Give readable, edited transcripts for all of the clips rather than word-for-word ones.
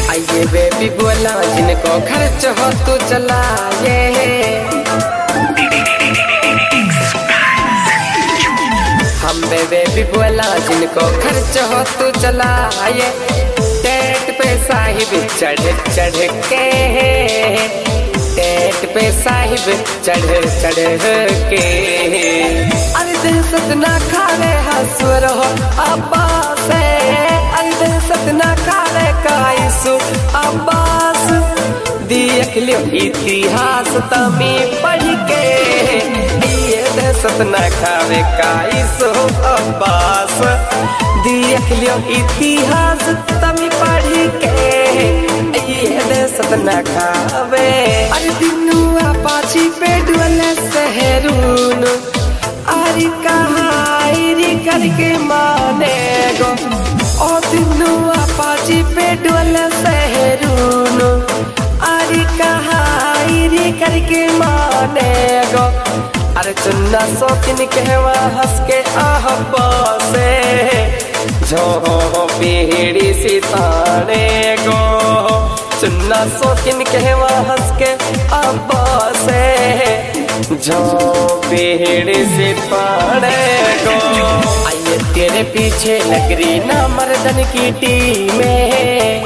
आइए बेबी बोला जिनको खर्च हो तो चलाए, हम बेबी बोला जिनको खर्च हो तो चलाए। टेट पे साहिब चढ़ चढ़ के, टेट पे साहिब चढ़ के, अरे दिल सतना खावे हंसुर हो अब्बास, अरे दिल सतना खावे काइसु अब्बास। देख लियो इतिहास तमी पढ़ के, ये दिल सतना खावे काइसु अब्बास। देख लियो इतिहास तमी पढ़ के, ये दिल सतना खावे। अरे दिनुआ पाछी पे डुअले सहरून, अरे कहाई करके माने गो, ओ दिनुआ पाछी पे डुअले सहरून, अरे कहाई करके माने गो। अरे चुन्ना शौकीन कहवा हंस के अहब्बा से, जो पीढ़ी सिताने गो। चुन्ना शौकीन कहवा हंस के अब्बा से, जो पीढ़ी सिताने गो। आइए तेरे पीछे लग रही ना मर्दन की टीमें,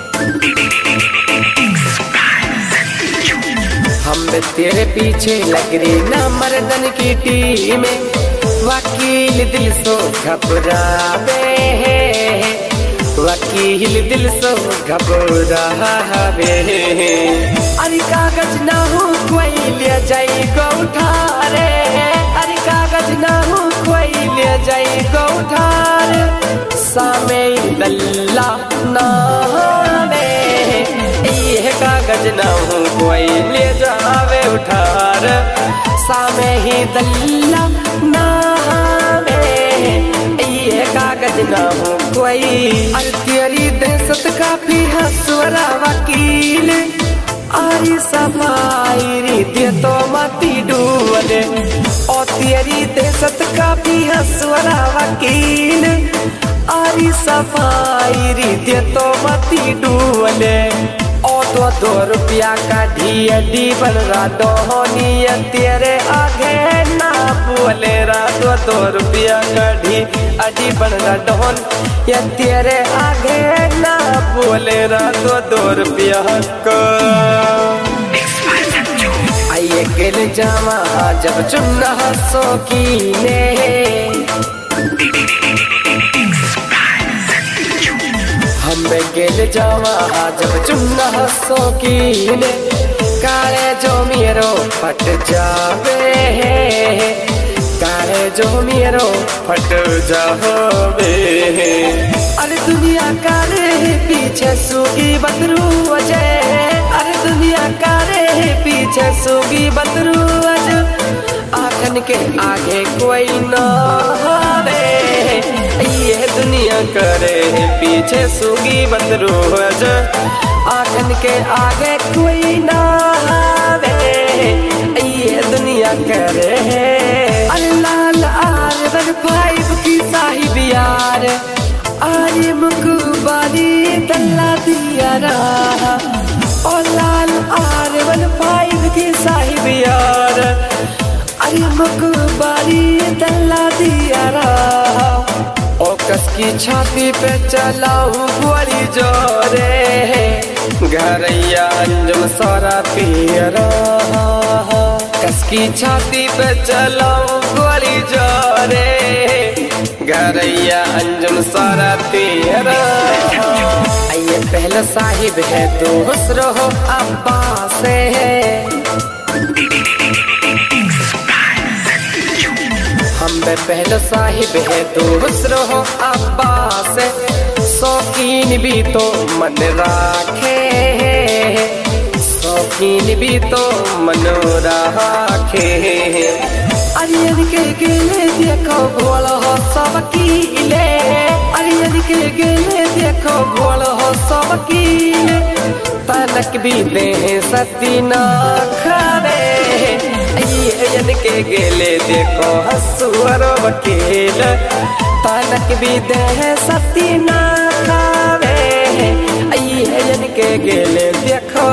हम तेरे पीछे लग रही ना मर्दन की टीमें। वकील दिल सो घबरावे, वकील दिल सो घबरावे। अरे कागज ना हो कोई ले जाई गो उठारे, अरे कागज ना हो कोई ले जाई गो उठारे। सामे दल्ला नाने, ये कागज ना हो कोई ले जावे उठार। सामे ही दल्ला नाने, ये कागज ना हो कोई। अरे तेरी दहशत काफी हंसवरा वकील, अरे सफाई रीत तो मती डूबले। और तेरी दहशत काफी हंसवरा वकील, अरे सफाई रीत तो मती डूबले। ओ तो 2 रुपया का ढी बन रहा दोहनिया तेरे आगे ना बोले रा। तो 2 रुपया का ढी बन रहा दोहन या तेरे आगे ना बोले रा। तो 2 रुपया का आइए गेल जावा जब चुन्ना शौकीने, हम गेल जावा जब चुन्ना शौकीने। काले जो मेरो फट जावे, काले जो मेरो फट जावे। अरे दुनिया कारे पीछे सूगी बदरू अजय, अरे दुनिया कारे पीछे सूगी बदरू अजय। आखन के आगे कोई ना हारे, ये दुनिया करे पीछे सूगी बदरू अजय। आखन के आगे कोई ना हारे, ये दुनिया करे। अरे लाल आर 5 की साहिब यार, अरे मुकुबारी तल्ला दिया रहा। और लाल आर 5 की साहिब यार, अरे मुकुबारी तल्ला दिया रहा। ओ कस की छाती पे चलाऊ गोली जोरे, घरैया अंजुम सारा पियरा। कस की छाती पे चलाऊ गोली जोरे, घरैया अंजुम सारा पियरा। आइए पहले साहिब है दूसरो हो अब्बास है, हम पहले साहिब है दूसरो हो अब्बास। शौकीन भी तो मन राखे, शौकीन भी तो मन राखे। अरियन के गेले देखो भोल हो सब कीले, अरियन के गेले देखो भोल हो सब कीले। तनक भी दे सती ना खावे, अयन के गेले देखो हंसुअर वकील। तनक भी दे सती ना खावे, अयन के गेले देखो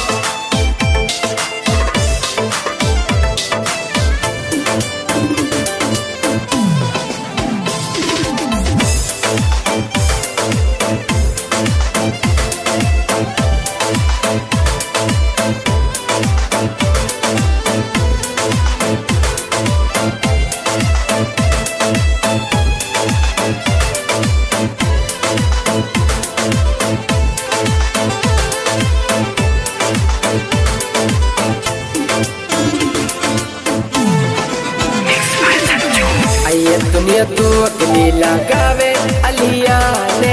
ये दुनिया तू अकेली लगावे अलिया ने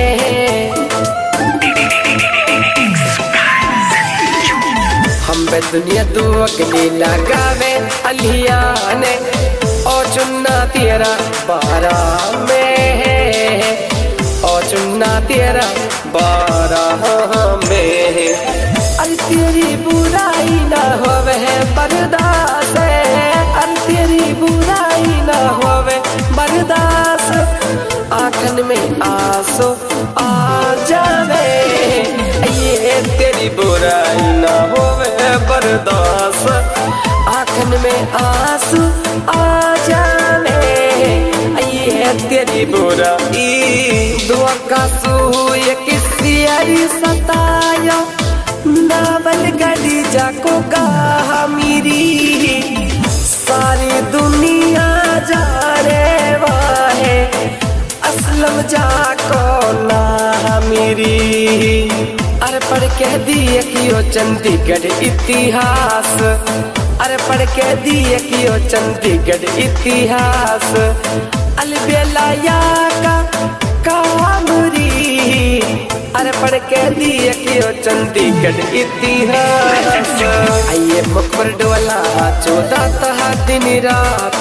हम बे दुनिया तू अकेली लगावे अलिया ने और चुन्ना तेरा बारा में और चुन्ना तेरा बारा में अरे तेरी बुराई ना होवे बर्दाश्त अरे तेरी बुराई ना होवे बर्दाश्त आँखन में आंसू आ जावे ये तेरी बुराई ना होवे बर्दाश्त आँखन में आंसू आ जावे ये तेरी बुराई दुआ का सूय किसी आई सताया नावल गली जाको कहा मेरी सारी दुनिया जाने वाहे असलम जाको ना मेरी अरे पढ़ के दिए कियो चंडीगढ़ इतिहास अरे पढ़ के दिए कियो चंडीगढ़ इतिहास अलबेला या का कामरी अरे पढ़ के दिए कियो चंडीगढ़ इतिहास आइए मुखबर डोला 14 दिन रात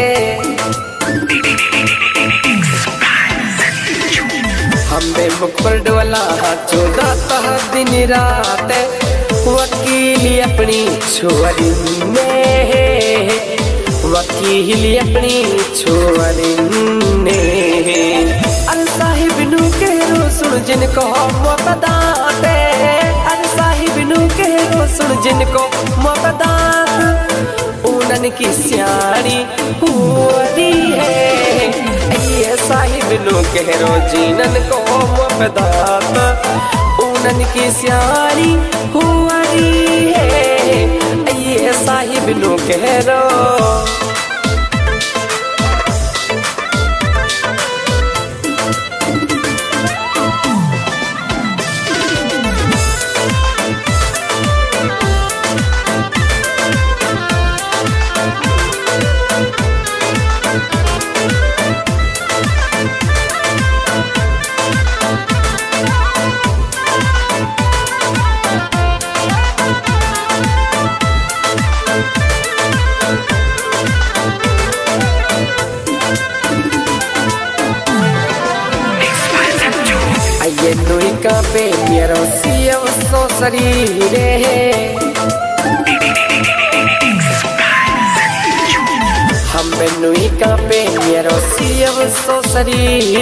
हमें मुखबर डोला 14 दिन रात वकील अपनी छोरी में वकील अपनी छोरी ने अल साहिब नु के रो सुन जिनको मोहब्बत अल साहिब नु के रो सुन जिनको मोहब्बत उनन की सियारी पूरी है ये साहिब नु के रो जिनन को मोहब्बत उनन की सियारी पूरी है ये साहिब नु के रो ये नुई का पे मेरो सियव सो शरीरे हम नुई का पे मेरो सियव सो शरीर